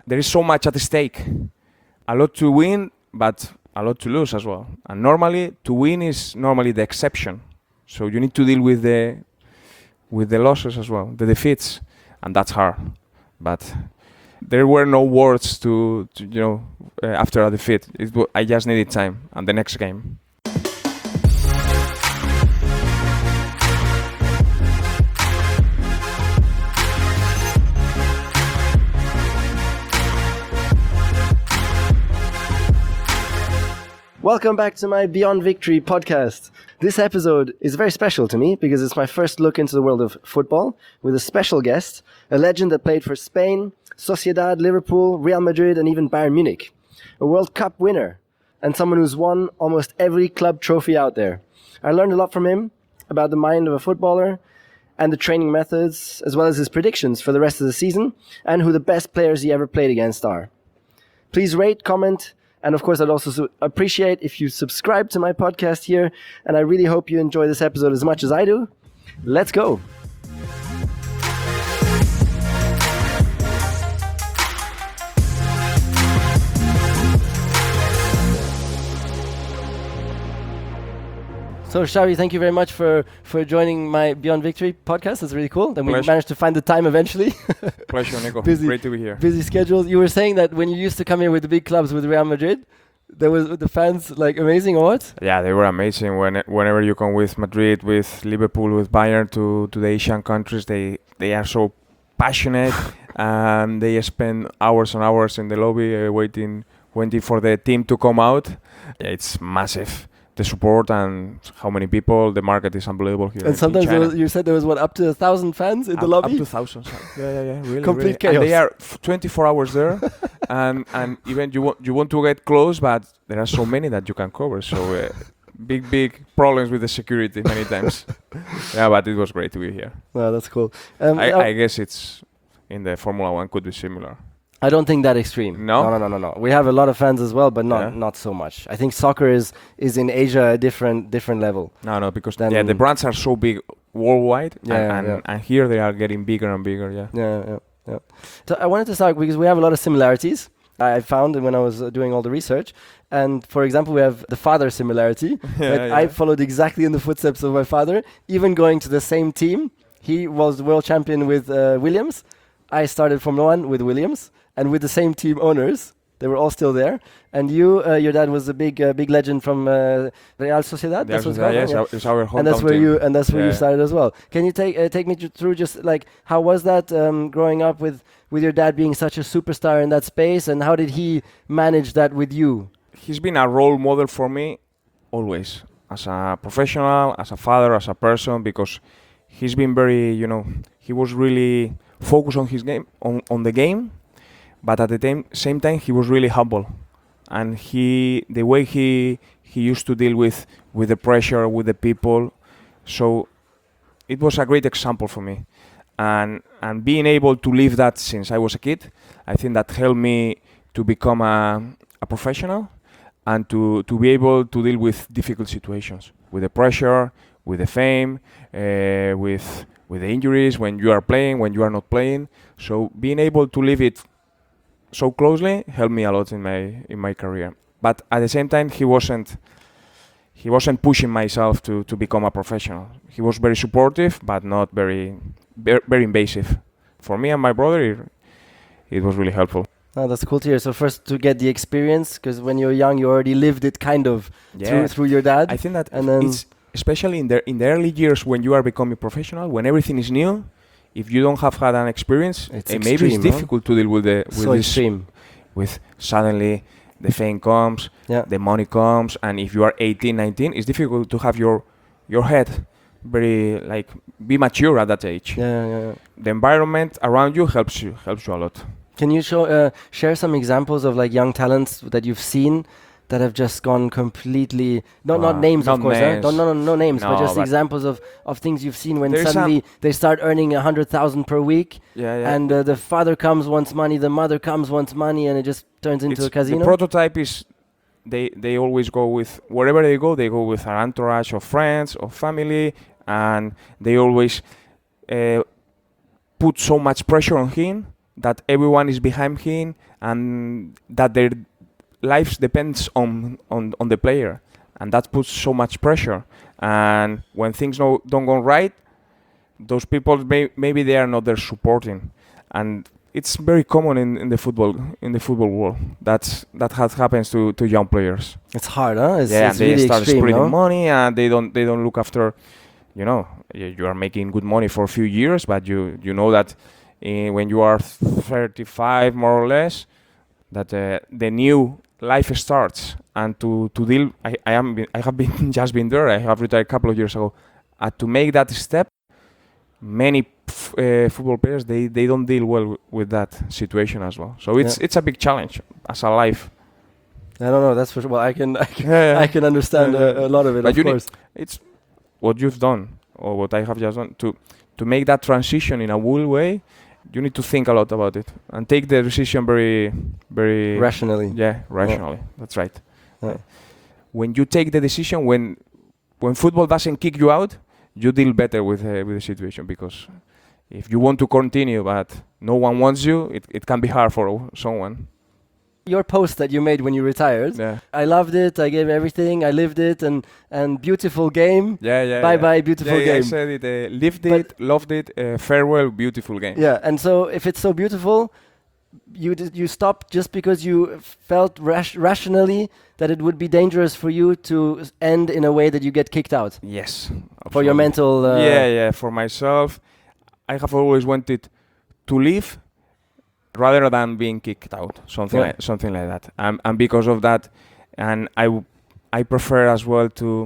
there is so much at stake. A lot to win, but a lot to lose as well. And normally, to win is normally the exception. So you need to deal with the losses as well, the defeats, and that's hard. But there were no words to after a defeat. I just needed time and the next game. Welcome back to my Beyond Victory podcast. This episode is very special to me because it's my first look into the world of football with a special guest, a legend that played for Spain, Sociedad, Liverpool, Real Madrid and even Bayern Munich. A World Cup winner and someone who's won almost every club trophy out there. I learned a lot from him about the mind of a footballer and the training methods, as well as his predictions for the rest of the season and who the best players he ever played against are. Please rate, comment, and of course, I'd also appreciate if you subscribe to my podcast here. And I really hope you enjoy this episode as much as I do. Let's go. So, Xavi, thank you very much for joining my Beyond Victory podcast. It's really cool. Then we managed to find the time eventually. Pleasure, Nico. Great to be here. Busy schedule. You were saying that when you used to come here with the big clubs with Real Madrid, there was the fans like amazing or what? Yeah, they were amazing. Whenever you come with Madrid, with Liverpool, with Bayern to the Asian countries, they are so passionate and they spend hours and hours in the lobby waiting for the team to come out. Yeah, it's massive. The support and how many people, the market is unbelievable here. And sometimes you said there was up to 1,000 fans in the lobby? Up to thousands. Yeah, really. Complete chaos. And they are 24 hours there, and even you want to get close, but there are so many that you can cover. So big problems with the security many times. Yeah, but it was great to be here. Wow, that's cool. I guess it's in the Formula 1 could be similar. I don't think that extreme. No. We have a lot of fans as well, but not so much. I think soccer is in Asia a different level. No, because the brands are so big worldwide, and here they are getting bigger and bigger. Yeah. So I wanted to start because we have a lot of similarities. I found when I was doing all the research, and for example, we have the father similarity. I followed exactly in the footsteps of my father, even going to the same team. He was the world champion with Williams. I started Formula 1 with Williams. And with the same team owners, they were all still there. And your dad was a big legend from Real Sociedad. That's what it's our hometown. And that's where you started as well. Can you take me through just like how was that growing up with your dad being such a superstar in that space, and how did he manage that with you? He's been a role model for me always, as a professional, as a father, as a person, because he's been very, he was really focused on his game, on the game. But at the same time, he was really humble, and the way he used to deal with the pressure, with the people, so it was a great example for me, and being able to live that since I was a kid, I think that helped me to become a professional, and to be able to deal with difficult situations, with the pressure, with the fame, with the injuries when you are playing, when you are not playing. So being able to live it so closely helped me a lot in my career. But at the same time, he wasn't pushing myself to become a professional. He was very supportive, but not very invasive. For me and my brother, it was really helpful. Oh, that's cool to hear. So first to get the experience, because when you're young, you already lived it kind of through your dad. I think that it's especially in the early years when you are becoming professional, when everything is new. If you don't have had an experience, maybe it's difficult to deal with this extreme. With suddenly the fame comes, the money comes, and if you are 18, 19, it's difficult to have your head very be mature at that age. Yeah. The environment around you helps you a lot. Can you share some examples of young talents that you've seen that have just gone completely not names, of course. No names, but just examples of things you've seen when suddenly they start earning 100,000 per week. And the father comes, wants money, the mother comes, wants money, and it just turns into a casino. The prototype is they always go with, wherever they go with an entourage of friends, of family, and they always put so much pressure on him that everyone is behind him, and that their lives depends on the player, and that puts so much pressure. And when things don't go right, those people maybe they are not there supporting, and it's very common in the football world. That happens to young players. It's hard, huh? It's And they really start extreme, spreading no? money, and they don't look after. You are making good money for a few years, but you know that when you are 35 more or less, that the new life starts, and to deal. I have been just been there. I have retired a couple of years ago. To make that step, many football players they don't deal well with that situation as well. So it's a big challenge as a life. I don't know. That's for sure. Well, I can Yeah. I can understand a lot of it. But Of course. It's what you've done or what I have just done to make that transition in a wool way. You need to think a lot about it and take the decision very, very Rationally. Yeah, rationally. That's right. Yeah. When you take the decision, when football doesn't kick you out, you deal better with the situation, because if you want to continue but no one wants you, it can be hard for someone. Your post that you made when you retired, Yeah. I loved it. I gave everything. I lived it, and beautiful game. Yeah. Bye bye, beautiful I game. said it. Lived But- it, loved it. Farewell, beautiful game. Yeah, and so if it's so beautiful, you stopped just because you felt rationally that it would be dangerous for you to end in a way that you get kicked out Yes. for your absolutely. mental. Yeah. For myself, I have always wanted to live rather than being kicked out. Something like that. And because of that, and I prefer as well to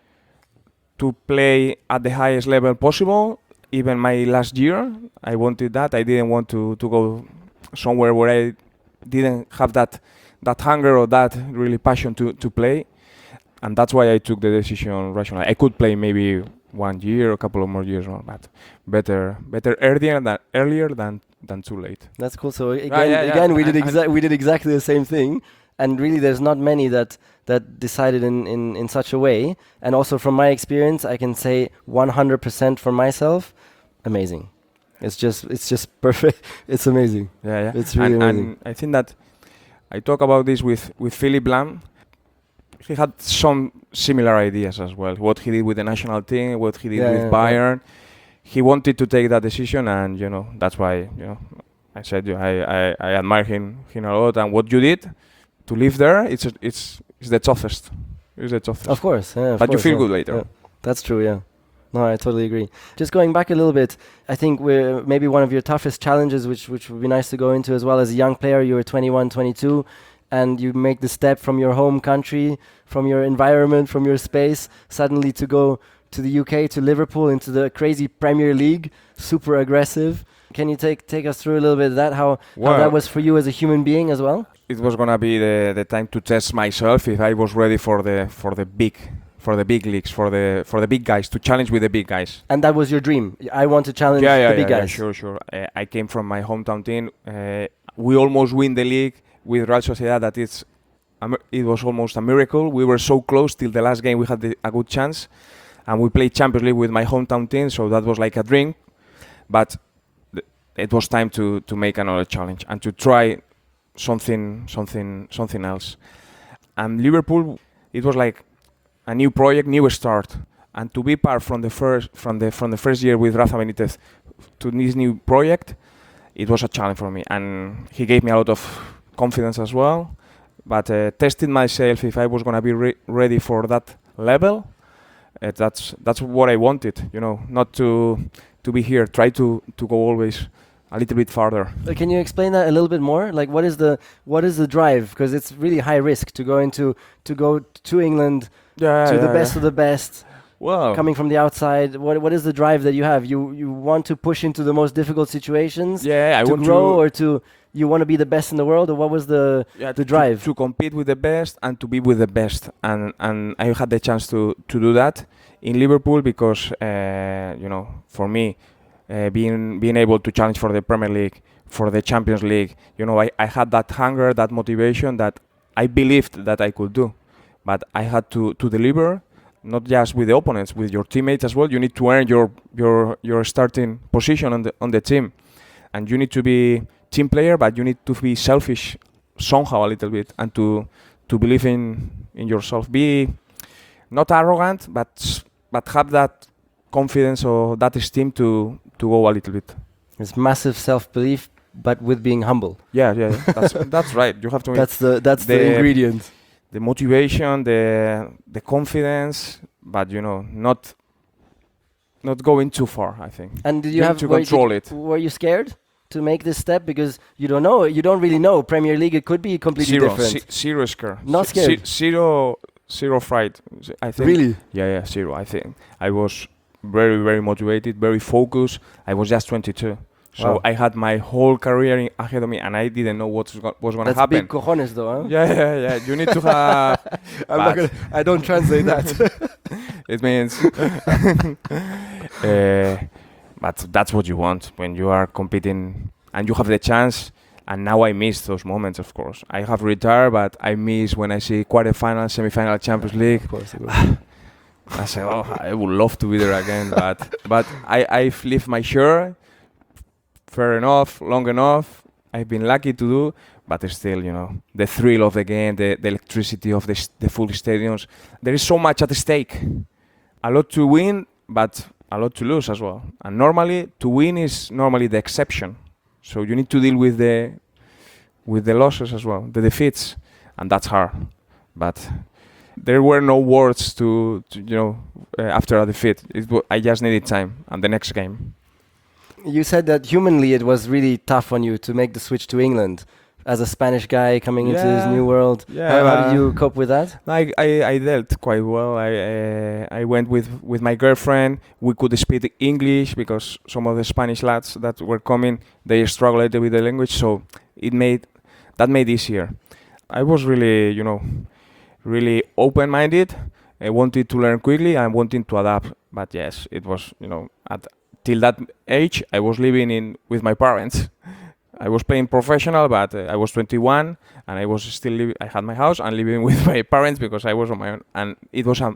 play at the highest level possible. Even my last year, I wanted that. I didn't want to go somewhere where I didn't have that hunger or that really passion to play. And that's why I took the decision rationally. I could play maybe 1 year, a couple of more years more, but better earlier than too late. That's cool. So again, we did exactly the same thing, and really, there's not many that decided in such a way. And also, from my experience, I can say 100% for myself, amazing. It's just perfect. It's amazing. Yeah. It's really amazing. And I think that I talk about this with Philipp Lahm. He had some similar ideas as well. What he did with the national team, what he did with Bayern. He wanted to take that decision, and that's why I said I admire him a lot. And what you did to live there, it's the toughest. It's the toughest. Of course, yeah. But you feel good later. Yeah. That's true. Yeah. No, I totally agree. Just going back a little bit, I think we're maybe one of your toughest challenges, which would be nice to go into as well. As a young player, you were 21, 22, and you make the step from your home country, from your environment, from your space, suddenly to go to the UK, to Liverpool, into the crazy Premier League, super aggressive. Can you take us through a little bit of that, how that was for you as a human being as well? It was gonna be the time to test myself if I was ready for the big leagues, for the big guys, to challenge with the big guys. And that was your dream. I want to challenge the big guys. Yeah, sure. I came from my hometown team. We almost win the league with Real Sociedad. It was almost a miracle. We were so close till the last game. We had a good chance, and we played Champions League with my hometown team. So that was like a dream. But it was time to make another challenge and to try something else. And Liverpool, it was like a new project, new start, and to be part from the first year with Rafa Benitez to this new project, it was a challenge for me. And he gave me a lot of confidence as well. But testing myself if I was gonna be ready for that level, that's what I wanted. Not to be here. Try to go always a little bit farther. Can you explain that a little bit more? Like, what is the drive? Because it's really high risk to go to England, to the best of the best. Well, coming from the outside, what is the drive that you have? You want to push into the most difficult situations? Yeah, I to want grow, or to you want to be the best in the world, or what was the drive? To compete with the best and to be with the best, and I had the chance to do that in Liverpool because for me. Being able to challenge for the Premier League, for the Champions League, I had that hunger, that motivation that I believed that I could do, but I had to deliver, not just with the opponents, with your teammates as well. You need to earn your starting position on the team, and you need to be team player, but you need to be selfish somehow a little bit and to believe in yourself. Be not arrogant, but have that confidence or that esteem to go a little bit. It's massive self-belief, but with being humble. Yeah. That's right. You have to. That's the ingredient. The motivation, the confidence, but not going too far, I think. And did you You have need to were- control did- it. Were you scared to make this step because you don't know? You don't really know. Premier League, it could be completely different. Zero scare. Not scared? Zero fright. I think. Really? Yeah, zero. I think I was very, very motivated, very focused. I was just 22, so Wow. I had my whole career ahead of me, and I didn't know what was going to That's happen. big cojones, though, huh? Yeah. You need to have. I don't translate that. It means. But that's what you want when you are competing and you have the chance. And now I miss those moments, of course. I have retired, but I miss when I see quarterfinal, semi-final, Champions League. Of course. I say, I would love to be there again, but I've lived my share. Fair enough, long enough. I've been lucky to do, but still, the thrill of the game, the electricity of the full stadiums. There is so much at stake. A lot to win, but a lot to lose as well. And normally, to win is normally the exception. So you need to deal with the losses as well, the defeats, and that's hard. But there were no words to after a defeat. I just needed time and the next game. You said that humanly it was really tough on you to make the switch to England as a Spanish guy coming into this new world. How did you cope with that? I dealt quite well. I went with my girlfriend. We could speak English because some of the Spanish lads that were coming, they struggled with the language, so it made easier. I was really, really open-minded. I wanted to learn quickly and wanted to adapt. But yes, it was, till that age, I was living with my parents. I was playing professional, but I was 21 and I was still I had my house and living with my parents because I was on my own. And it was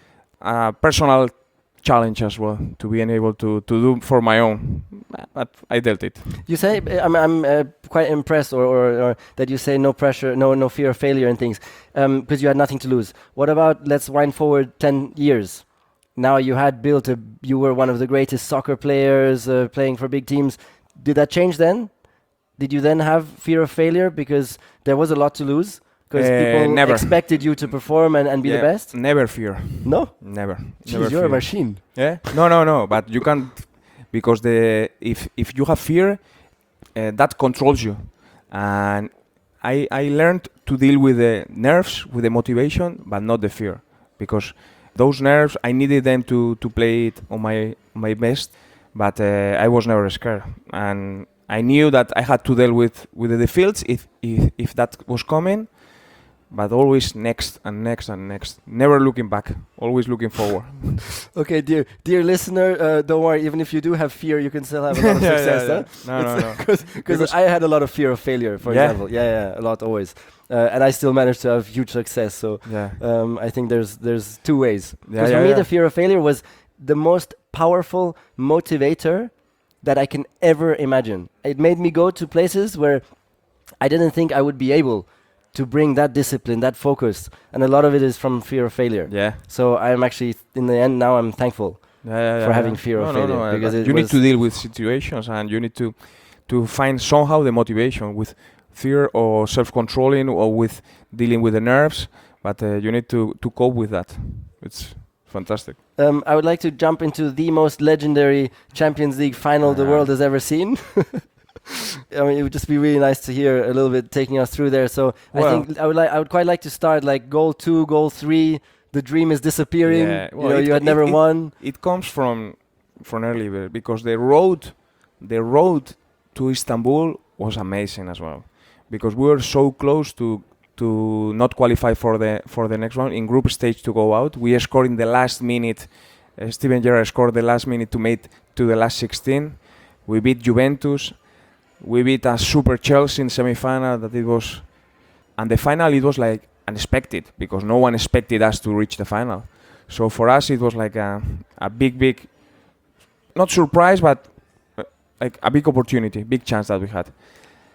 a personal challenge as well to be able to do for my own. But I dealt it. You say I'm quite impressed, or that you say no pressure, no fear of failure and things, because you had nothing to lose. What about, let's wind forward 10 years? Now you were one of the greatest soccer players, playing for big teams. Did that change then? Did you then have fear of failure because there was a lot to lose? Because people never expected you to perform and be the best? Never fear. No? Never. Jeez, Never you're fear. a machine. Yeah? No. But you can't, because if you have fear, that controls you. And I learned to deal with the nerves, with the motivation, but not the fear. Because those nerves, I needed them to play it on my best, but I was never scared. And I knew that I had to deal with the defeats if that was coming, but always next and next and next. Never looking back, always looking forward. Okay, dear listener, don't worry. Even if you do have fear, you can still have a lot of success. Yeah. No. Because I had a lot of fear of failure, for example. Yeah, a lot, always. And I still managed to have huge success. So I think there's two ways. Because for me, the fear of failure was the most powerful motivator that I can ever imagine. It made me go to places where I didn't think I would be able to bring that discipline, that focus, and a lot of it is from fear of failure. Yeah. So I'm actually, in the end, now I'm thankful for having fear of failure. Because you need to deal with situations and you need to find somehow the motivation with fear or self-controlling or with dealing with the nerves, but you need to cope with that. It's fantastic. I would like to jump into the most legendary Champions League final the world has ever seen. I mean, it would just be really nice to hear a little bit taking us through there. So I think I would quite like to start like goal 2, goal 3. The dream is disappearing. Yeah. Well, you had never won. It comes from early because the road to Istanbul was amazing as well, because we were so close to not qualify for the next round in group stage to go out. We scored in the last minute. Steven Gerrard scored the last minute to make to the last 16. We beat Juventus. We beat a super Chelsea in semi-final. And the final it was like unexpected because no one expected us to reach the final. So for us it was like a big, not surprise, but like a big opportunity, big chance that we had.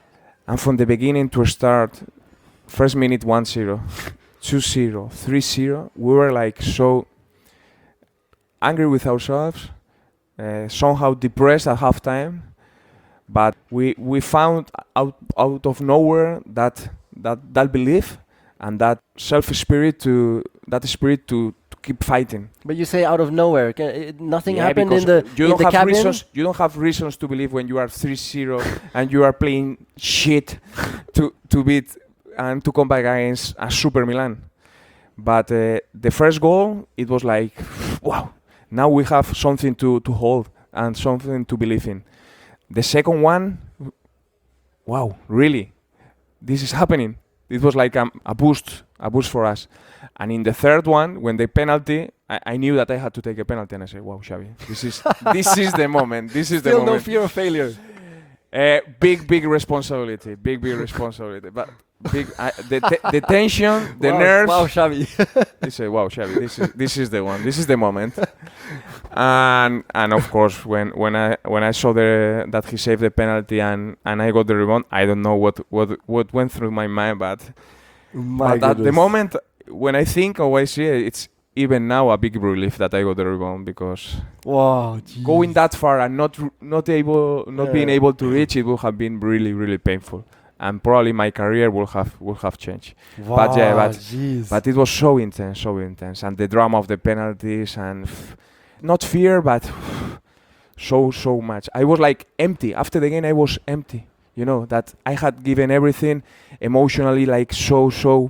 And from the beginning to start, first minute 1-0, 2-0, 3-0, we were like so angry with ourselves, somehow depressed at halftime. But we found out of nowhere that belief and that spirit to keep fighting. But you say out of nowhere. Nothing Yeah, happened because in the you don't in the have cabin? reasons. You don't have reasons to believe when you are 3-0 and you are playing shit to beat and to come back against a Super Milan. But the first goal, it was like, wow! Now we have something to hold and something to believe in. The second one, wow! Really, this is happening. It was like a boost for us. And in the third one, when the penalty, I knew that I had to take a penalty, and I said, "Wow, Xavi, this is the moment. This is the Still moment." no fear of failure. Big responsibility. Big responsibility. But the tension, the nerves. Wow, Xavi. He said, "Wow, Xavi, this is the one. This is the moment." And of course, when I saw that he saved the penalty and I got the rebound, I don't know what went through my mind, but at the moment when I think or I see it, it's even now a big relief that I got the rebound, because Wow, going that far and not being able to reach it would have been really painful, and probably my career will have changed. Wow, But it was so intense, and the drama of the penalties and not fear, but so much. I was like empty after the game. I was empty, that I had given everything emotionally, like so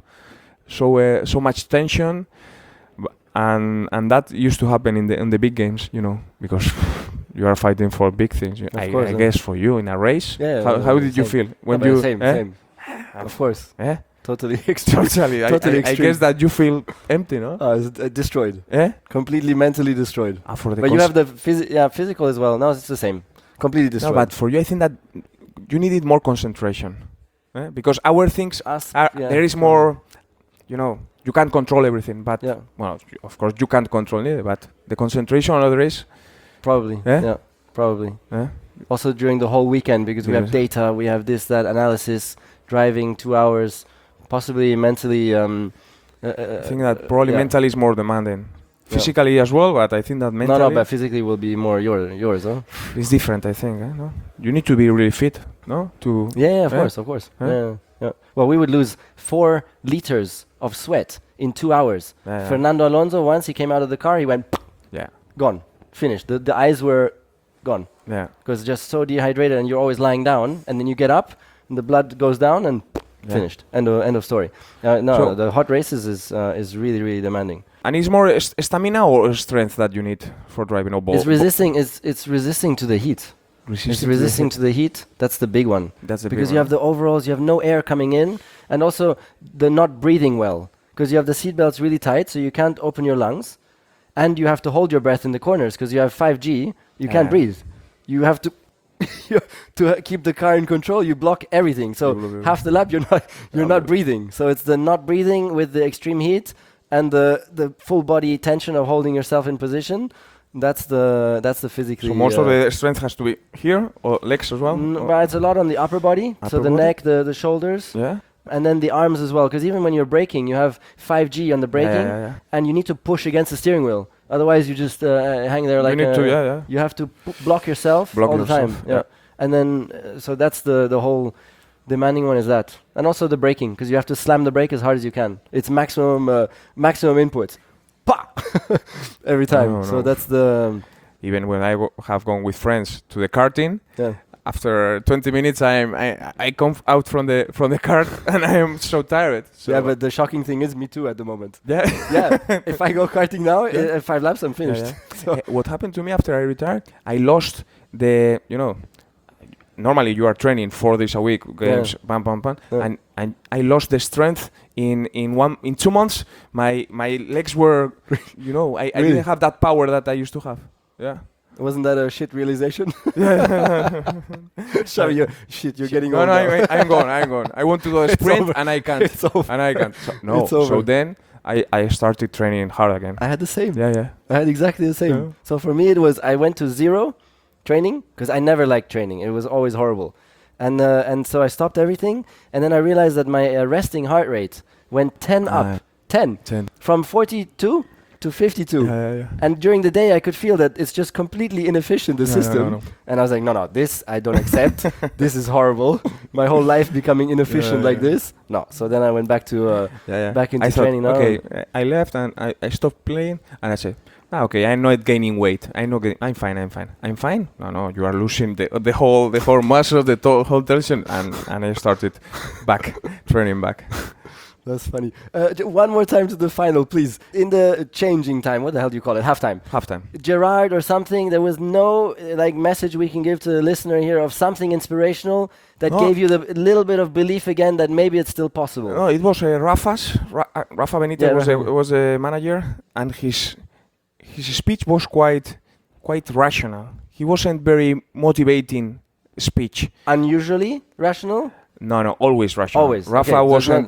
much tension. And that used to happen in the big games, because you are fighting for big things. I guess for you in a race. How did you feel when you? Same. Of course. Totally extreme. Totally. I guess that you feel empty, no? Destroyed. Completely mentally destroyed. But you have the physical as well. No, it's the same. Completely destroyed. No, but for you, I think that you needed more concentration, because our things there is more. You can't control everything, but well, of course you can't control it. But the concentration on the race, probably. Probably. Also during the whole weekend, because we have data, we have this, that analysis, driving 2 hours, possibly mentally. I think that probably mentally is more demanding. Physically as well, but I think that mentally. No, but physically will be more yours, huh? It's different, I think. No, you need to be really fit, no? Of course. Yeah. Well, we would lose 4 liters of sweat in 2 hours. Fernando Alonso, once he came out of the car, he went, gone, finished. The eyes were gone. Yeah. Because just so dehydrated, and you're always lying down, and then you get up, and the blood goes down, and finished. End of story. The hot races is really demanding. And it's more stamina or strength that you need for driving a ball? It's resisting to the heat. Resisting to the heat. That's the big one. Because you have the overalls, you have no air coming in, and also the not breathing well, because you have the seatbelts really tight, so you can't open your lungs, and you have to hold your breath in the corners because you have 5G. You can't breathe. You have to to keep the car in control. You block everything. So half the lap you're not breathing. So it's the not breathing with the extreme heat and the full body tension of holding yourself in position. That's the physically. So most of the strength has to be here, or legs as well? But it's a lot on the upper body. The neck, the shoulders. Yeah. And then the arms as well, because even when you're braking, you have 5G on the braking, and you need to push against the steering wheel. Otherwise, you just hang there like you have to block yourself all the time. Yeah. And then, so that's the whole demanding one is that. And also the braking, because you have to slam the brake as hard as you can. It's maximum input. Pa! Every time. So that's the... Even when I have gone with friends to the karting, after 20 minutes, I come out from the kart and I am so tired. So but the shocking thing is me too at the moment. Yeah. If I go karting now, in 5 laps, I'm finished. So what happened to me after I retired? I lost the, normally you are training 4 days a week, games, and I lost the strength in 2 months. My legs were, I didn't have that power that I used to have. Yeah. Wasn't that a shit realization? Xavi, you're getting old. No, I'm gone. I want to do a sprint and I can't. It's over. And I can't. So then I started training hard again. I had the same. Yeah. I had exactly the same. So for me it was, I went to 0 training, because I never liked training. It was always horrible. and so I stopped everything, and then I realized that my resting heart rate went 10 up, 10 from 42 to 52. And during the day I could feel that it's just completely inefficient, the system. No. And I was like, no, this I don't accept. This is horrible. My whole life becoming inefficient like this. No. So then I went back to back into training now. Okay, I left and I stopped playing, and I said, okay, I'm not gaining weight. I'm fine. No, you are losing the whole muscle, whole tension, and I started back training back. That's funny. One more time to the final, please. In the changing time, what the hell do you call it? Halftime. Gerard or something. There was no message we can give to the listener here of something inspirational that gave you the little bit of belief again that maybe it's still possible. No, it was Rafa Benitez was a manager, and his speech was quite rational. He wasn't very motivating speech. Unusually rational? No, always rational. Always. Rafa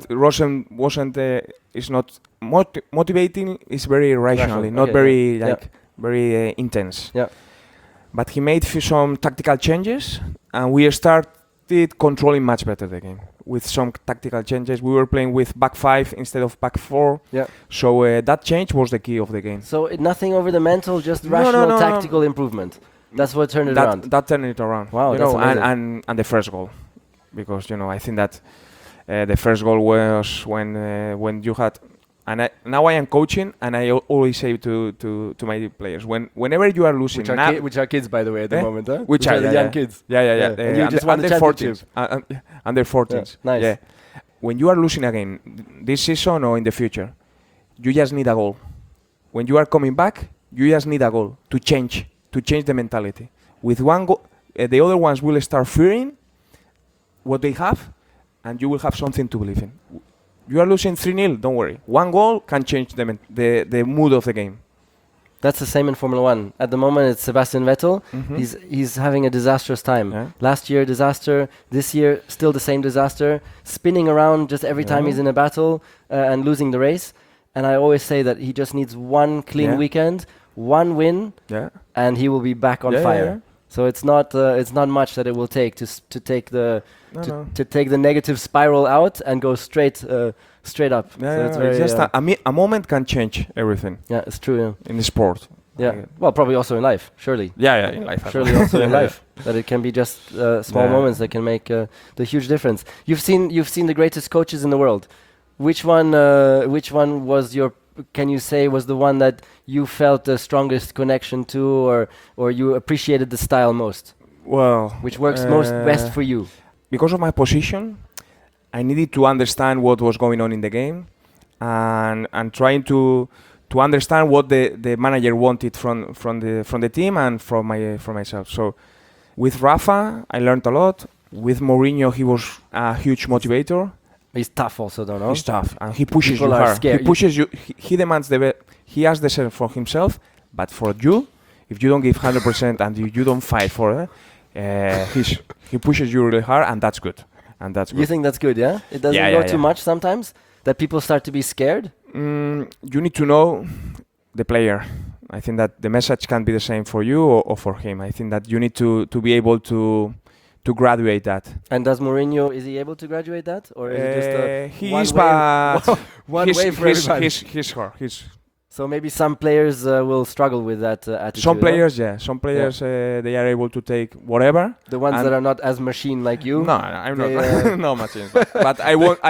wasn't. Is not motivating. It's very rationally, not very very intense. Yeah. But he made some tactical changes, and we started controlling much better the game with some tactical changes. We were playing with back 5 instead of back 4. Yeah. So that change was the key of the game. So nothing over the mental, just rational tactical improvement. That's what turned it around. That turned it around. Wow, you that's know, amazing. and the first goal. Because I think that the first goal was when you had, and now I am coaching, and I always say to my players, whenever you are losing, which are kids, by the way, at the moment, huh? Which are the young kids. Yeah. And you just won the championship. Under 14s. Nice. Yeah. When you are losing again this season or in the future, you just need a goal. When you are coming back, you just need a goal to change the mentality. With one goal, the other ones will start fearing what they have, and you will have something to believe in. You are losing 3-0, don't worry. One goal can change the mood of the game. That's the same in Formula 1. At the moment, it's Sebastian Vettel. Mm-hmm. He's having a disastrous time. Yeah. Last year, disaster. This year, still the same disaster. Spinning around just every time he's in a battle and losing the race. And I always say that he just needs one clean weekend, one win, and he will be back on fire. Yeah. So it's not much that it will take to take the negative spiral out and go straight up. It's just a moment can change everything. Yeah, it's true. Yeah. In the sport. Yeah. Well, probably also in life, surely. Yeah, in life. Surely also in life, that it can be just small moments that can make the huge difference. You've seen the greatest coaches in the world. Which one was your? Can you say was the one that you felt the strongest connection to, or you appreciated the style most? Well, which works best for you? Because of my position, I needed to understand what was going on in the game, and trying to understand what the manager wanted from the team and from myself. So, with Rafa, I learned a lot. With Mourinho, he was a huge motivator. He's tough also, don't know. He's tough, and he pushes you hard. He pushes you. He demands the best. He has the same for himself, but for you, if you don't give 100% and you don't fight for it, he pushes you really hard, and that's good. You think that's good, yeah? It doesn't go too much sometimes, that people start to be scared? You need to know the player. I think that the message can be the same for you or for him. I think that you need to be able to graduate that. And does Mourinho, is he able to graduate that? Or is it just he is, but one way for everybody? He's hard. So maybe some players will struggle with that attitude. Some players, Some players, they are able to take whatever. The ones that are not as machine like you? No, I'm not. No machine. But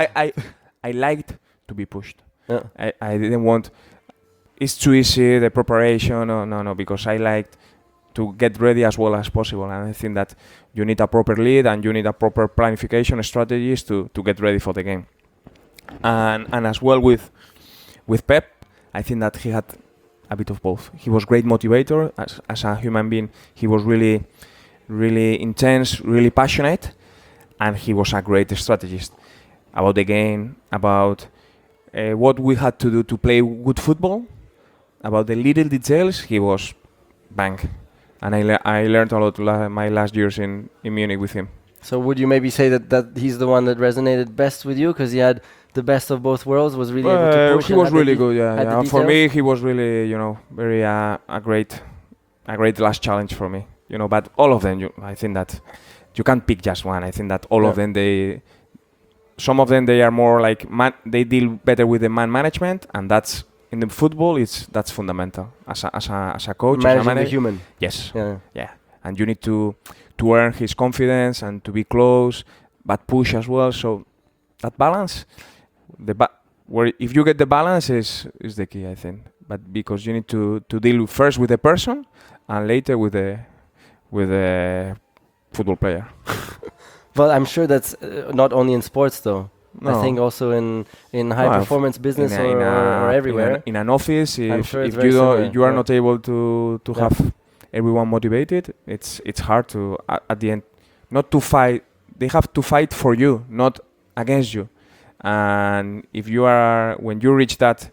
I liked to be pushed. Yeah. I didn't want. It's too easy, the preparation. No, because I liked to get ready as well as possible. And I think that you need a proper lead and you need a proper planification strategies to get ready for the game. And as well with Pep, I think that he had a bit of both. He was great motivator as a human being. He was really, really intense, really passionate, and he was a great strategist about the game, about what we had to do to play good football, about the little details. He was bang. And I learned a lot my last years in Munich with him. So would you maybe say that he's the one that resonated best with you because he had the best of both worlds, was really able to push? He was really good, yeah. For me, he was really, very a great last challenge for me. But all of them, I think that you can't pick just one. I think that all of Yeah. them some of them they are more like they deal better with the man management, and that's in the football that's fundamental as a coach, as a Managing the manager. human. Yes, Yeah. yeah, and you need to earn his confidence and to be close, but push as well. So that balance, where if you get the balance is the key, I think. But because you need to deal first with the person and later with the football player. Well, I'm sure that's not only in sports though. I No. think also in high No, performance business in or everywhere. in an office, I'm if, sure it's if very you don't, similar, you are yeah. not able to Yeah. have everyone motivated, it's hard to at the end not to fight. They have to fight for you, not against you. And if you are when you reach that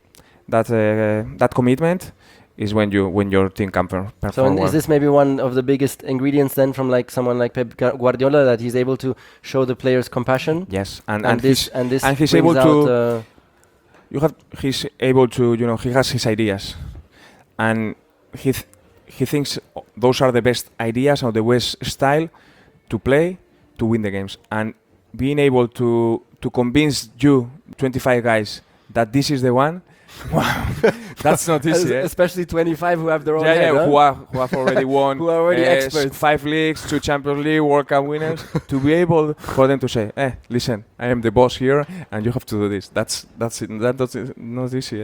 commitment, is when your team can perform So well. is this maybe one of the biggest ingredients then from like someone like Pep Guardiola, that he's able to show the players compassion? Yes, And this and he's brings able out, to. He's able to, he has his ideas, and he thinks those are the best ideas or the best style to play to win the games. And being able to convince you 25 guys that this is the one, wow, that's not easy. especially 25 who have their own Yeah, head, huh? who have already won, Who are already experts. 5 leagues, 2 Champions League, World Cup winners, to be able for them to say, listen, I am the boss here, and you have to do this. That's it. That's not easy.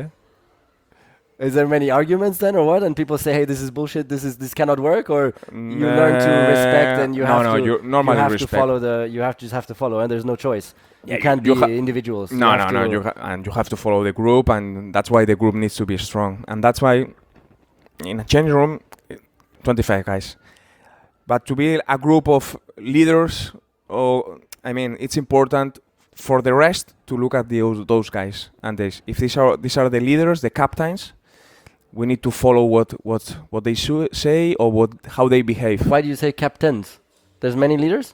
Is there many arguments then, or what? And people say, "Hey, this is bullshit. This cannot work," or you learn to respect and you have to. You normally you have respect. to follow you have to follow, and there's no choice. Yeah, you can't you be individuals. No. And you have to follow the group, and that's why the group needs to be strong. And that's why, in a changing room, 25 guys. But to be a group of leaders, it's important for the rest to look at those guys. And if these are the leaders, the captains, we need to follow what they say or how they behave. Why do you say captains? There's many leaders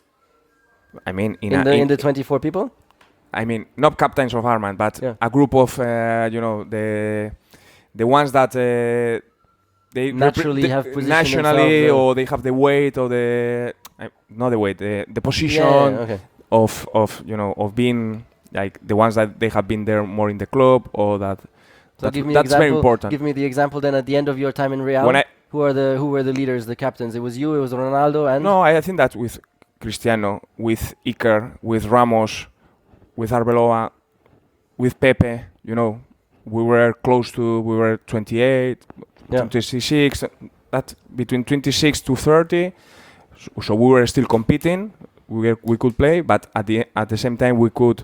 in the 24 people. Not captains of Armand, but a group of the ones that they naturally have positioned nationally, or they have the weight or not the weight, the position of being like the ones that they have been there more in the club or that. So That's very important. Give me the example then at the end of your time in Real. Who were the leaders, the captains? It was you, it was Ronaldo, and no, I think that with Cristiano, with Iker, with Ramos, with Arbeloa, with Pepe, we were 28, 26, that between 26 to 30. So we were still competing. We could play, but at the same time we could,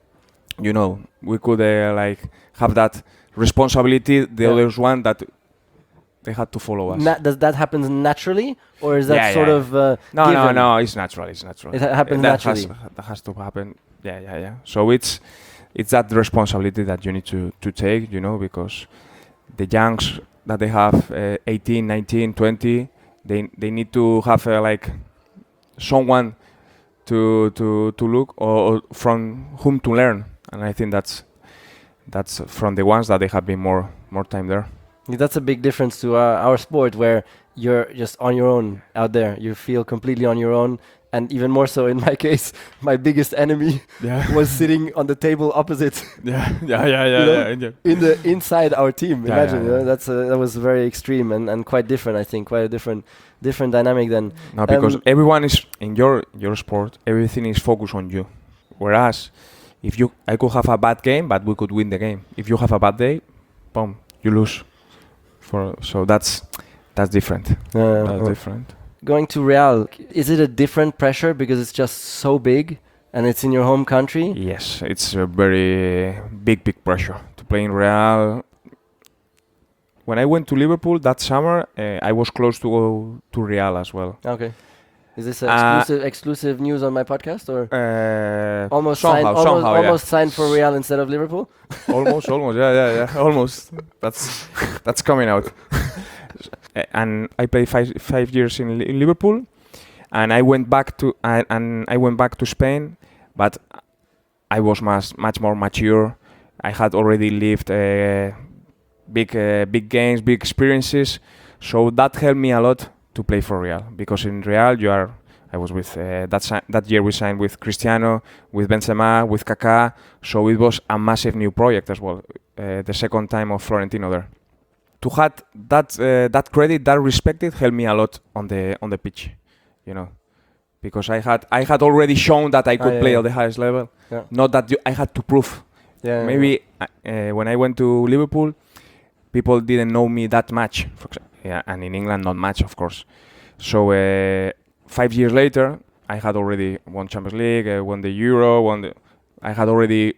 have that responsibility. The others one that they had to follow us. Does that happen naturally, or is that No, it's natural. It happens naturally. That has to happen. Yeah. So it's that responsibility that you need to take, because the youngs that they have 18, 19, 20, they need to have someone to look or from whom to learn, and I think that's from the ones that they have been more time there. That's a big difference to our sport, where you're just on your own out there. You feel completely on your own, and even more so in my case, my biggest enemy was sitting on the table opposite. Inside our team. Imagine that was very extreme and quite different. I think quite a different dynamic then. No, because everyone is in your sport. Everything is focused on you, whereas I could have a bad game, but we could win the game. If you have a bad day, boom, you lose. So that's different. That's different. Going to Real, is it a different pressure because it's just so big and it's in your home country? Yes, it's a very big pressure to play in Real. When I went to Liverpool that summer, I was close to go to Real as well. Okay. Is this exclusive news on my podcast, or almost signed for Real instead of Liverpool? almost, yeah, almost. That's coming out. And I played 5 years in Liverpool, and I went back to Spain, but I was much more mature. I had already lived big games, big experiences, so that helped me a lot to play for Real, because in Real I was with that year we signed with Cristiano, with Benzema, with Kaká. So it was a massive new project as well. The second time of Florentino there. To have that credit, that respected, helped me a lot on the pitch, you know, because I had already shown that I could play at the highest level. Yeah. Not that I had to prove. Maybe when I went to Liverpool, people didn't know me that much. And in England, not much, of course. So 5 years later, I had already won Champions League, won the Euro, I had already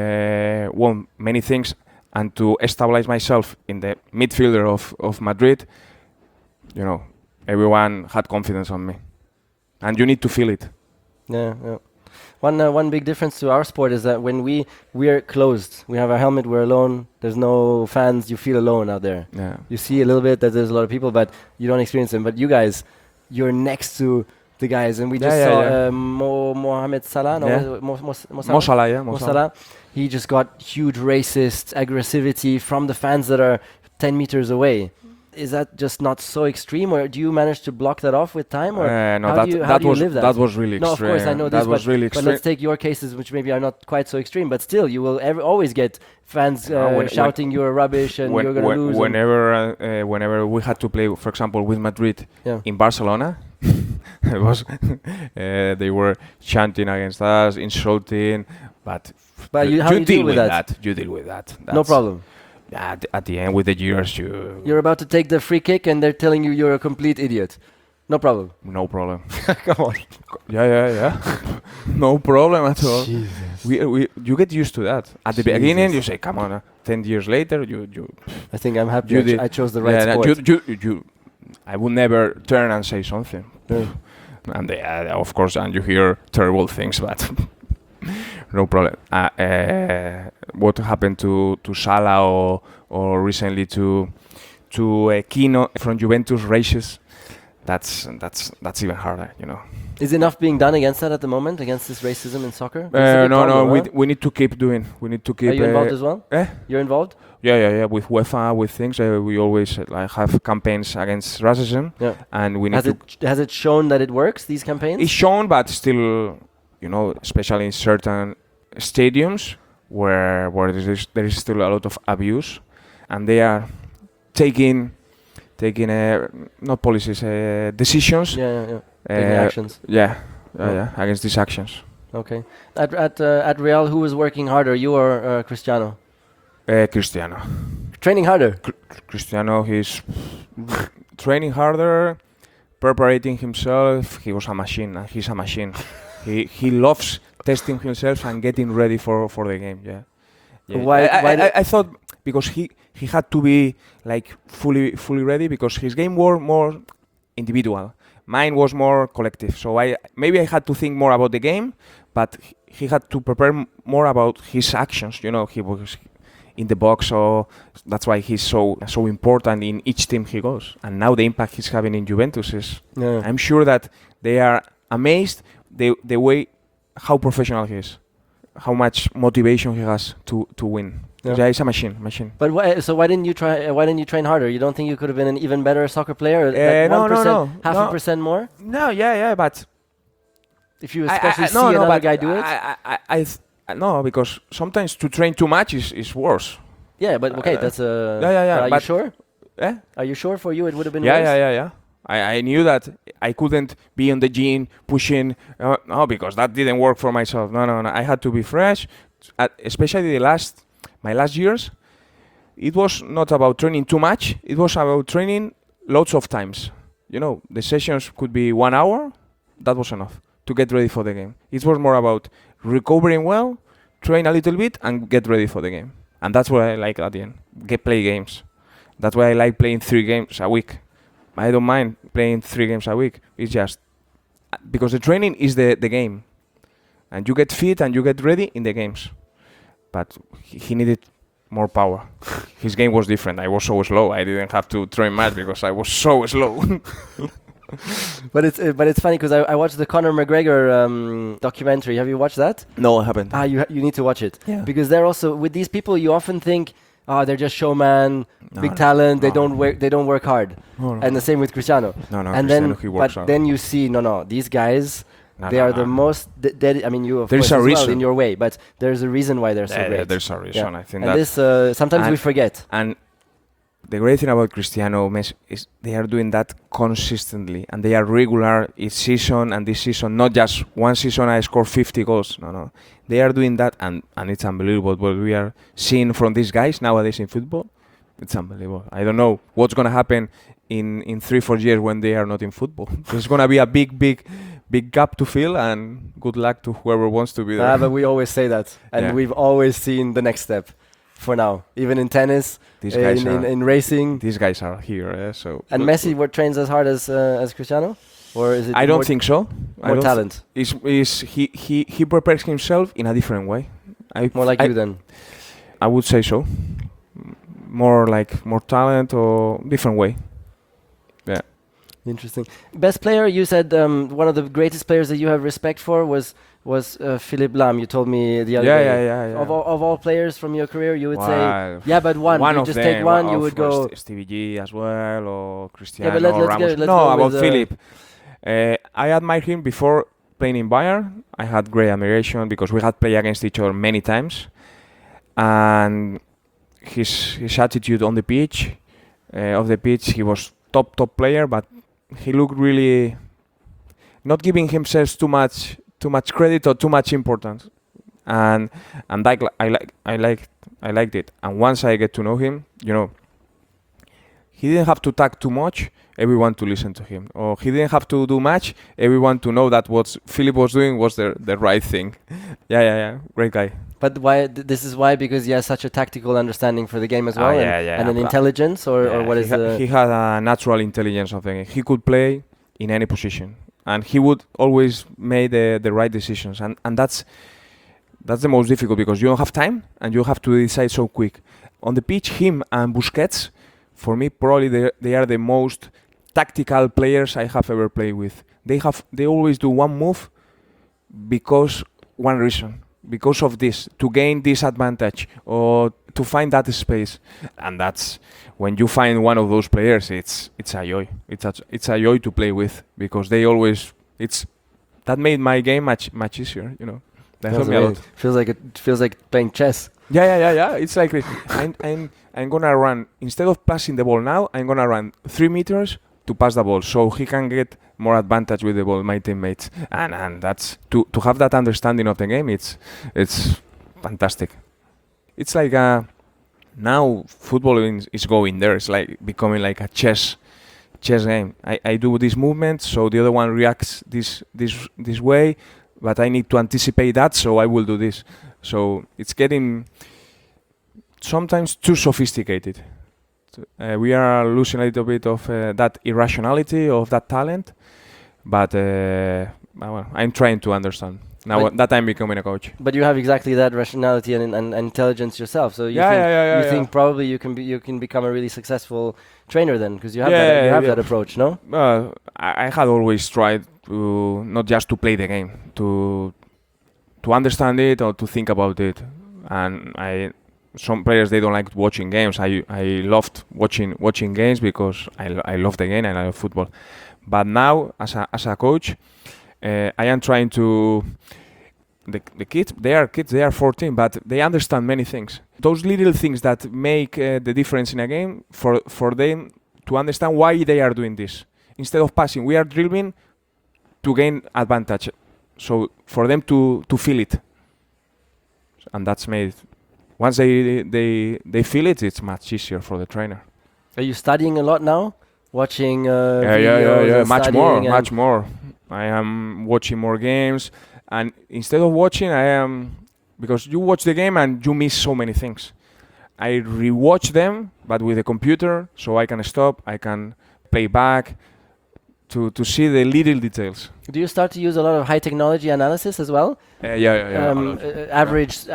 won many things. And to stabilize myself in the midfielder of Madrid, you know, everyone had confidence on me. And you need to feel it. Yeah. One big difference to our sport is that when we're closed, we have our helmet, we're alone, there's no fans, you feel alone out there. Yeah. You see a little bit that there's a lot of people, but you don't experience them. But you guys, you're next to the guys, and we just saw Mohamed Salah, Mo Salah. He just got huge racist aggressivity from the fans that are 10 meters away. Is that just not so extreme, or do you manage to block that off with time, or no, how do you live that? That was really extreme. No, of course I know this, that was really extreme. But let's take your cases, which maybe are not quite so extreme, but still, you will always get fans shouting you're rubbish and you're going to lose. Whenever we had to play, for example, with Madrid in Barcelona, it was they were chanting against us, insulting, but how do you deal with that? You deal with that. No problem. At the end, with the years, you're about to take the free kick and they're telling you you're a complete idiot. No problem. No problem. Come on. Yeah. No problem at all. You get used to that. At the beginning, you say, "Come on." 10 years later, you. I think I'm happy I chose the right sport. I would never turn and say something. And of course, and you hear terrible things, but no problem. What happened to Salah or recently to Kino from Juventus races? That's even harder, you know. Is enough being done against that at the moment, against this racism in soccer? No. We need to keep doing. We need to keep. Are you involved as well? You're involved? Yeah. With UEFA, with things, we always have campaigns against racism, and we need Has it shown that it works? These campaigns? It's shown, but still, you know, especially in certain stadiums where there is still a lot of abuse, and they are taking not policies, decisions. Taking actions. Against these actions. Okay. At Real, who is working harder, you or Cristiano? Cristiano. Training harder? Cristiano, he's training harder, preparing himself. He was a machine, and he's a machine. He loves testing himself and getting ready for the game. Yeah. Why I thought because he had to be like fully ready because his game was more individual. Mine was more collective. So I had to think more about the game, but he had to prepare more about his actions. You know, he was in the box, so that's why he's so important in each team he goes. And now the impact he's having in Juventus is, I'm sure that they are amazed the way how professional he is, how much motivation he has to win. Yeah, he's a machine. But why didn't you try? Why didn't you train harder? You don't think you could have been an even better soccer player? No. Half a percent more? No, yeah, but if you especially see another guy do it. No, because sometimes to train too much is worse. Yeah, but okay, that's a. Yeah. Are you sure? Yeah. Are you sure for you it would have been worse? Yeah. I knew that I couldn't be on the gym pushing. No, because that didn't work for myself. No. I had to be fresh, especially my last years. It was not about training too much. It was about training lots of times. You know, the sessions could be 1 hour. That was enough to get ready for the game. It was more about recovering well, train a little bit, and get ready for the game. And that's what I like at the end. Play games. That's why I like playing 3 games a week. I don't mind playing 3 games a week. It's just because the training is the game. And you get fit and you get ready in the games. But he needed more power. His game was different. I was so slow. I didn't have to train much because I was so slow. But it's funny because I watched the Conor McGregor documentary. Have you watched that? No, I haven't. You need to watch it. Yeah. Because they're also with these people. You often think they're just showman, No, big talent. They no. don't work hard. No, no. And the same with Cristiano. No, no, And Cristiano, then, he works but hard. then you see, no, these guys, No, they no, are no. the most. I mean, you of There's course a as well reason. in your way, but there's a reason why they're so Yeah, great. there's a reason. I think And that. this sometimes we and- forget. And the great thing about Cristiano Messi is they are doing that consistently and they are regular each season and this season, not just one season I score 50 goals. No. They are doing that and it's unbelievable what we are seeing from these guys nowadays in football. It's unbelievable. I don't know what's going to happen in 3-4 years when they are not in football. There's going to be a big gap to fill and good luck to whoever wants to be there. But we always say that. And Yeah. we've always seen the next step for now. Even in tennis, These guys in racing. These guys are here, so. And Messi trains as hard as Cristiano? Or is it I don't more, think so. I more don't talent? He prepares himself in a different way. More like you then? I would say so. More talent or different way. Yeah. Interesting. Best player, you said one of the greatest players that you have respect for was Philipp Lahm. You told me the other day. Yeah. Of all players from your career, you would say, Well, yeah, but one. You of just them, take one, you of would course, go. Stevie G as well, or Cristiano. but let's Ramos. go No, about with, Philip. I admired him before playing in Bayern. I had great admiration because we had played against each other many times, and his attitude on the pitch, he was top player, but he looked really not giving himself too much credit or too much importance, and I liked it. And once I get to know him, he didn't have to talk too much, everyone to listen to him, or he didn't have to do much, everyone to know that what Philip was doing was the right thing. Yeah, great guy. But why? This is why, because he has such a tactical understanding for the game as well, and an but- intelligence, or what is the? He had a natural intelligence of the game. He could play in any position, and he would always make the right decisions, and that's the most difficult because you don't have time and you have to decide so quick. On the pitch, him and Busquets, for me, probably they are the most tactical players I have ever played with. They always do one move because one reason. Because of this, to gain this advantage or to find that space, and that's when you find one of those players, it's a joy. It's a joy to play with because they always that made my game much easier. That helped me a lot. Feels like playing chess. Yeah. It's like I'm gonna run instead of passing the ball now. I'm gonna run 3 meters to pass the ball, so he can get more advantage with the ball, my teammates, and that's to have that understanding of the game. It's fantastic. It's like now football is going there. It's like becoming like a chess game. I do this movement, so the other one reacts this way, but I need to anticipate that, so I will do this. So it's getting sometimes too sophisticated. We are losing a little bit of that irrationality of that talent, but I'm trying to understand now that I'm becoming a coach. But you have exactly that rationality and intelligence yourself. So you think probably you can become a really successful trainer then, because you have that approach, no? I had always tried to not just to play the game, to understand it or to think about it, and some players, they don't like watching games. I loved watching games because I love the game and I love football. But now, as a coach, I am trying to the kids. They are 14, but they understand many things. Those little things that make the difference in a game for them to understand why they are doing this. Instead of passing, we are dribbling to gain advantage. So for them to feel it, and that's made. Once they feel it, it's much easier for the trainer. Are you studying a lot now? Watching Yeah. videos? Much more. I am watching more games, and instead of watching, I am, because you watch the game and you miss so many things. I rewatch them, but with the computer, so I can stop, I can play back to see the little details. Do you start to use a lot of high technology analysis as well? Yeah. Average.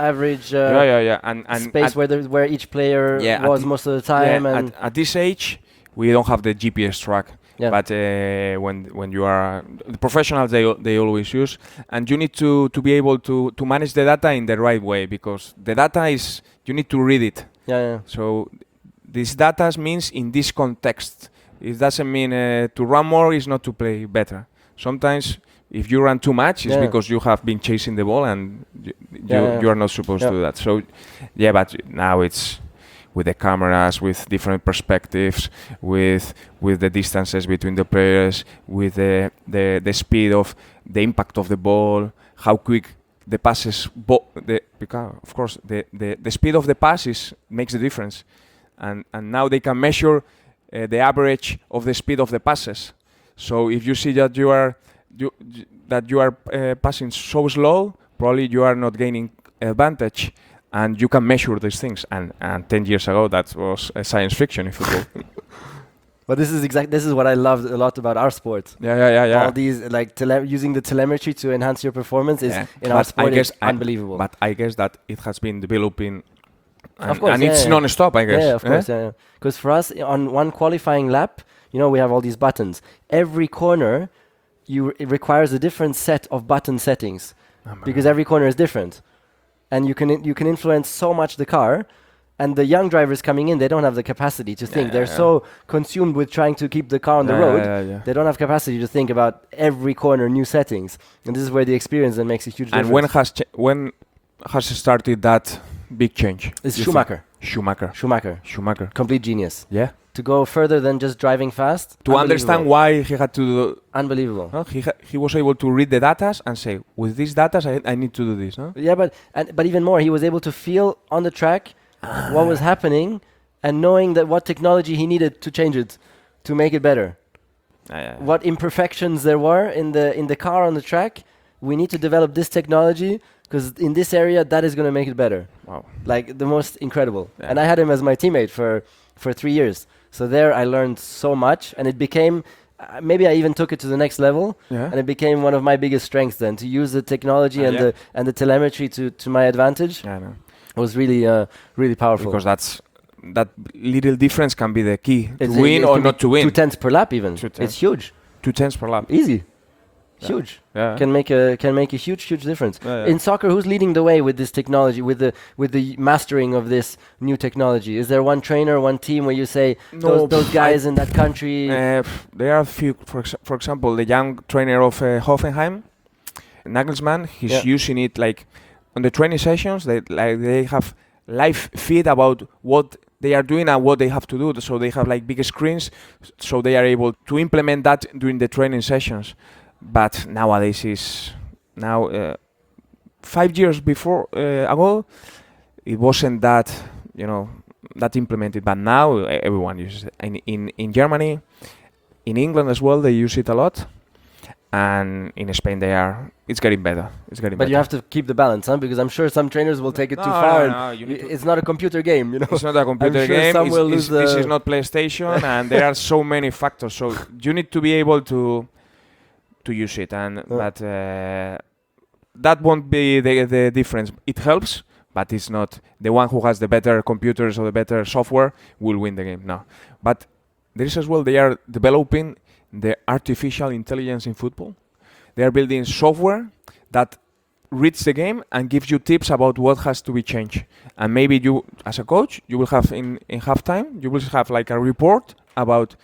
And space where each player was most of the time. And at this age, we don't have the GPS track. Yeah. But when you are the professionals, they always use, and you need to be able to manage the data in the right way, because the data is, you need to read it. Yeah. So this data means in this context. It doesn't mean to run more is not to play better. Sometimes if you run too much, it's because you have been chasing the ball and you are not supposed to do that. So but now it's with the cameras, with different perspectives, with the distances between the players, with the speed of the impact of the ball, how quick the passes. Because of course the speed of the passes makes the difference, and now they can measure the average of the speed of the passes. So if you see that you are passing so slow, probably you are not gaining advantage. And you can measure these things. And 10 years ago, that was science fiction in football. But this is what I loved a lot about our sport. Yeah. All these using the telemetry to enhance your performance is in our sport is unbelievable. But I guess that it has been developing, of course, and it's non-stop. I guess. Yeah, of course. Because for us, on one qualifying lap, we have all these buttons. Every corner, it requires a different set of button settings because every corner is different. And you can influence so much the car, and the young drivers coming in, they don't have the capacity to think. They're so consumed with trying to keep the car on the road. They don't have capacity to think about every corner, new settings, and this is where the experience then makes a huge difference. And when has started that big change? It's Schumacher. Schumacher. Complete genius. Yeah. To go further than just driving fast. To understand why he had to do... Unbelievable. He was able to read the data and say, with these data, I need to do this. No? Yeah, but even more, he was able to feel on the track what was happening and knowing that what technology he needed to change it, to make it better. What imperfections there were in the car on the track. We need to develop this technology because in this area, that is going to make it better. Wow. Like the most incredible. Yeah. And I had him as my teammate for 3 years. So there I learned so much, and it became, maybe I even took it to the next level, and it became one of my biggest strengths then, to use the technology and the telemetry to my advantage. Yeah, I know. It was really, really powerful. Because that little difference can be the key to win or not to win. 2/10 per lap even. It's huge. 2/10 per lap. Easy. Huge. Yeah. Can make a huge difference. In soccer, who's leading the way with this technology, with the mastering of this new technology? Is there one trainer, one team where you say those guys in that country? There are a few. For example, the young trainer of Hoffenheim, Nagelsmann, he's using it like on the training sessions. They have live feed about what they are doing and what they have to do. So they have like big screens, so they are able to implement that during the training sessions. But nowadays 5 years ago, it wasn't that that implemented. But now everyone uses it. In Germany, in England as well, they use it a lot, and in Spain it's getting better. But you have to keep the balance, huh? Because I'm sure some trainers will take it too far. No, it's not a computer game, It's not a computer game. Some will lose this is not PlayStation, and there are so many factors. So you need to be able to use it, but that won't be the difference. It helps, but it's not the one who has the better computers or the better software will win the game. No, but there is as well, they are developing the artificial intelligence in football. They are building software that reads the game and gives you tips about what has to be changed. And maybe you, as a coach, you will have in halftime, you will have like a report about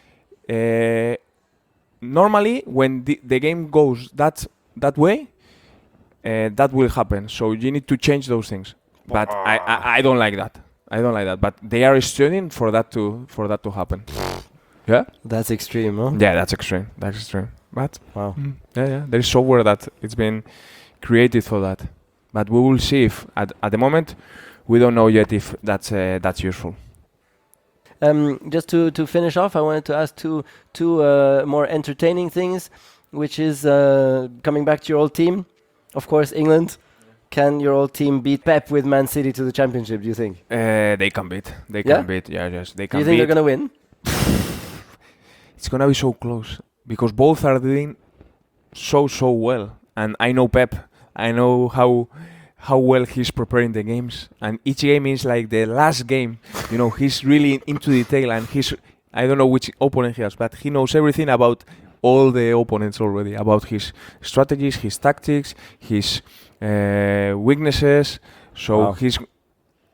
normally when the game goes that way, that will happen. So you need to change those things. But I don't like that. But they are studying for that to happen. Yeah. That's extreme, huh? Yeah, that's extreme. But wow. There is software that it's been created for that. But we will see if at the moment we don't know yet if that's useful. Just to finish off, I wanted to ask two more entertaining things, which is coming back to your old team, of course, England. Can your old team beat Pep with Man City to the Championship, do you think? They can beat. They can beat. Yeah, yes, they can beat. Do you think they're going to win? It's going to be so close because both are doing so well. And I know Pep. I know how well he's preparing the games, and each game is like the last game. He's really into detail, and I don't know which opponent he has, but he knows everything about all the opponents already, about his strategies, his tactics, his weaknesses. So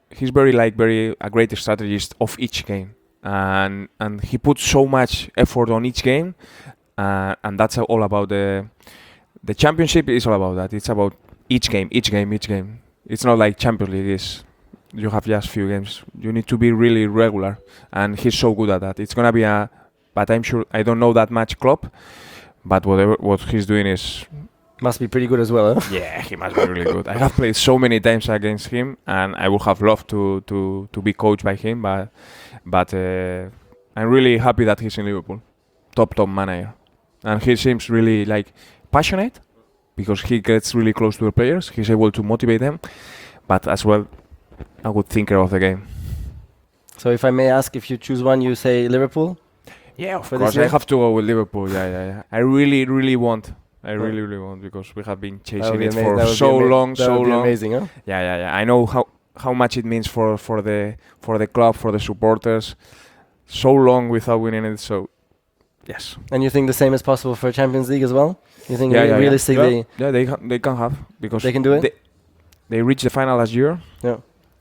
he's very a great strategist of each game, and he puts so much effort on each game, and that's all about the championship. Is all about that. It's about each game. It's not like Champions League is. You have just few games. You need to be really regular, and he's so good at that. It's gonna be but I'm sure I don't know that much Klopp, but what he's doing is. Must be pretty good as well, huh? Yeah, he must be really good. I have played so many times against him, and I would have loved to be coached by him, but I'm really happy that he's in Liverpool, top manager, and he seems really like passionate because he gets really close to the players. He's able to motivate them, but as well a good thinker of the game. So if I may ask, if you choose one, you say Liverpool? Yeah, of For course. this I year? have to go with Liverpool. Yeah. I really want. I really want because we have been That would chasing be it ama- for that would be so ama- long, that so would be long. amazing, huh? Yeah. I know how much it means for the club, for the supporters. So long without winning it. So yes. And you think the same is possible for Champions League as well? You think Yeah. realistically Yeah, they can have because they can do it? They reached the final last year. Yeah.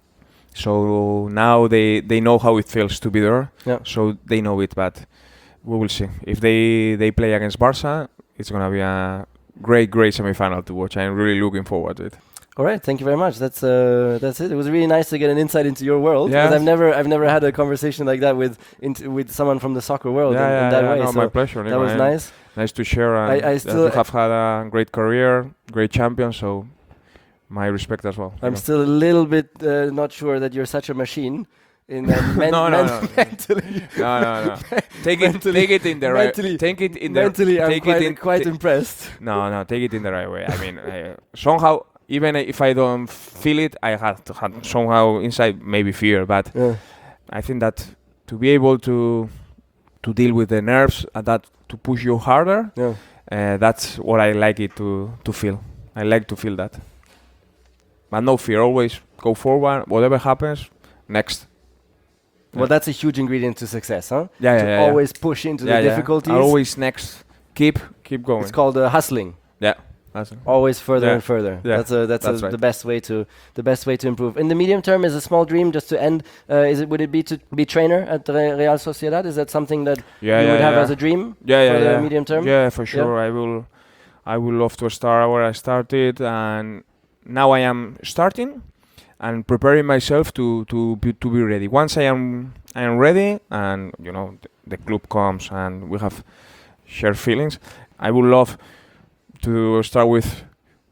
So now they know how it feels to be there. Yeah. So they know it, but we will see. If they play against Barca, it's gonna be a great semi-final to watch. I'm really looking forward to it. All right, thank you very much. That's it. It was really nice to get an insight into your world. Yeah. Because I've never had a conversation like that with someone from the soccer world in that way. No, So my pleasure. that was nice. Nice to share. And I that still- you have had a great career, great champion. So my respect as well. I'm still a little bit not sure that you're such a machine. In No. mentally. No. Take it in the right. mentally- Take it in the. Mentally, I'm take it in, quite impressed. No. Take it in the right way. I mean, somehow, even if I don't feel it, I have to have somehow inside maybe fear. But Yeah. I think that to be able to deal with the nerves and that to push you harder, Yeah. that's what I like it to feel. I like to feel that. But no fear. Always go forward. Whatever happens, next. Well, that's a huge ingredient to success, huh? Yeah. Always push into the difficulties. Always next. Keep going. It's called hustling. Yeah. That's it. Always further Yeah. and further. Yeah. That's That's right. the best way to improve. In the medium term, is a small dream just to end. Would it be to be trainer at Real Sociedad? Is that something that you would have as a dream? Yeah, for the medium term? Yeah, for sure. I will love to start where I started, and now I am starting and preparing myself to be ready. Once I am ready, and the club comes and we have shared feelings, I would love to start with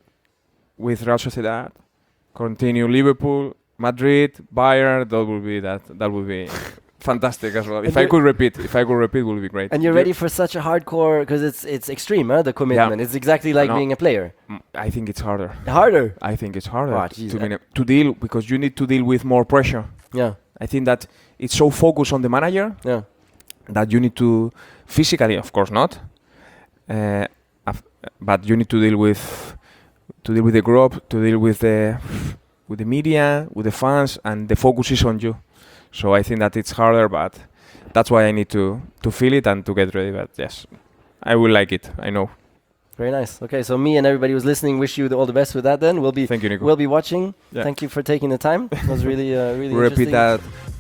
Real Sociedad, continue Liverpool, Madrid, Bayern. That would be fantastic as well. If I could repeat, would be great. And you're ready for such a hardcore, because it's extreme, huh? The commitment. Yeah. It's exactly like I know. being a player. I think it's harder. Harder. I think it's harder Oh, geez. to deal, because you need to deal with more pressure. Yeah. I think that it's so focused on the manager Yeah. that you need to physically, of course not, but you need to deal with the group, to deal with the media, with the fans, and the focus is on you. So I think that it's harder, but that's why I need to feel it and to get ready. But yes, I will like it. I know. Very nice. Okay, so me and everybody who's listening wish you all the best with that. Then Thank you, Nico. we'll be watching. Yeah. Thank you for taking the time. It was really really Repeat interesting. that